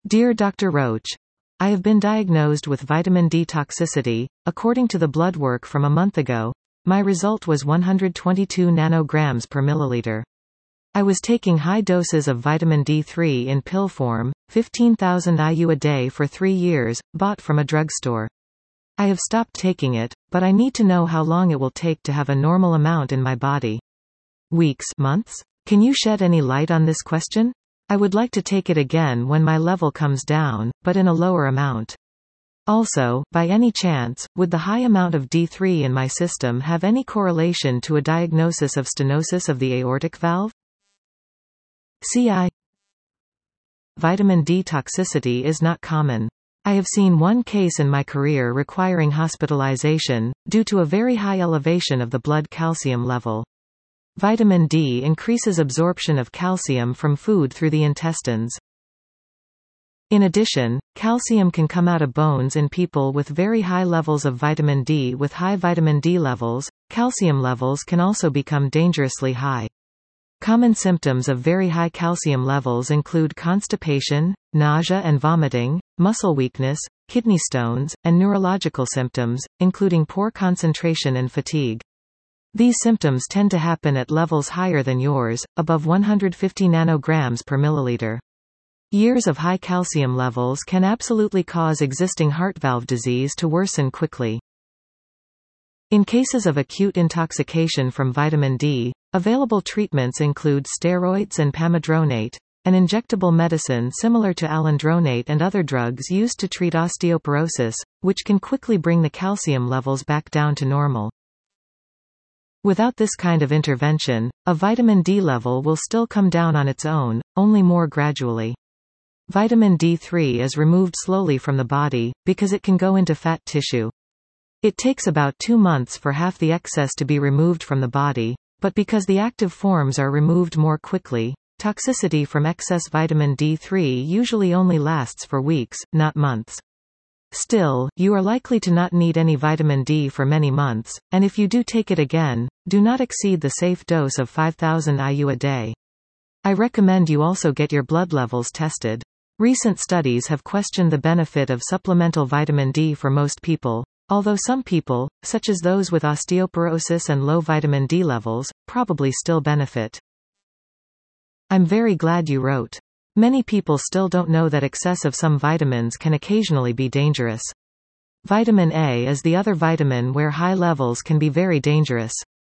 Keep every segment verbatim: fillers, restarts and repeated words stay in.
Dear Doctor Roach, I have been diagnosed with vitamin D toxicity. According to the blood work from a month ago, my result was one hundred twenty-two nanograms per milliliter. I was taking high doses of vitamin D three in pill form, fifteen thousand I U a day for three years, bought from a drugstore. I have stopped taking it, but I need to know how long it will take to have a normal amount in my body. Weeks, months? Can you shed any light on this question? I would like to take it again when my level comes down, but in a lower amount. Also, by any chance, would the high amount of D three in my system have any correlation to a diagnosis of stenosis of the aortic valve? C I Vitamin D toxicity is not common. I have seen one case in my career requiring hospitalization, due to a very high elevation of the blood calcium level. Vitamin D increases absorption of calcium from food through the intestines. In addition, calcium can come out of bones in people with very high levels of vitamin D. With high vitamin D levels, calcium levels can also become dangerously high. Common symptoms of very high calcium levels include constipation, nausea and vomiting, muscle weakness, kidney stones, and neurological symptoms, including poor concentration and fatigue. These symptoms tend to happen at levels higher than yours, above one hundred fifty nanograms per milliliter. Years of high calcium levels can absolutely cause existing heart valve disease to worsen quickly. In cases of acute intoxication from vitamin D, available treatments include steroids and pamidronate, an injectable medicine similar to alendronate and other drugs used to treat osteoporosis, which can quickly bring the calcium levels back down to normal. Without this kind of intervention, a vitamin D level will still come down on its own, only more gradually. Vitamin D three is removed slowly from the body, because it can go into fat tissue. It takes about two months for half the excess to be removed from the body, but because the active forms are removed more quickly, toxicity from excess vitamin D three usually only lasts for weeks, not months. Still, you are likely to not need any vitamin D for many months, and if you do take it again, do not exceed the safe dose of five thousand I U a day. I recommend you also get your blood levels tested. Recent studies have questioned the benefit of supplemental vitamin D for most people, although some people, such as those with osteoporosis and low vitamin D levels, probably still benefit. I'm very glad you wrote. Many people still don't know that excess of some vitamins can occasionally be dangerous. Vitamin A is the other vitamin where high levels can be very dangerous.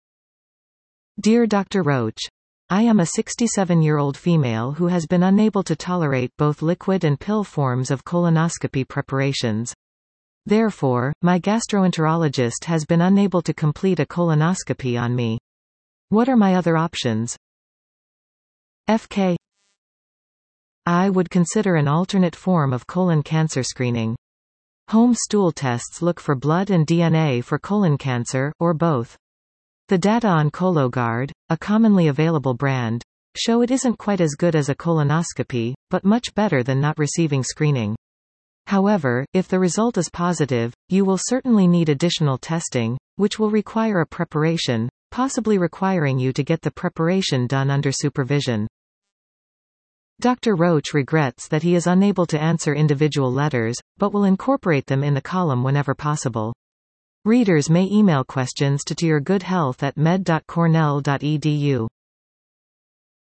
Dear Doctor Roach, I am a sixty-seven-year-old female who has been unable to tolerate both liquid and pill forms of colonoscopy preparations. Therefore, my gastroenterologist has been unable to complete a colonoscopy on me. What are my other options? F K I would consider an alternate form of colon cancer screening. Home stool tests look for blood and D N A for colon cancer, or both. The data on Cologuard, a commonly available brand, show it isn't quite as good as a colonoscopy, but much better than not receiving screening. However, if the result is positive, you will certainly need additional testing, which will require a preparation, possibly requiring you to get the preparation done under supervision. Doctor Roach regrets that he is unable to answer individual letters, but will incorporate them in the column whenever possible. Readers may email questions to to your good health at med dot cornell dot e d u.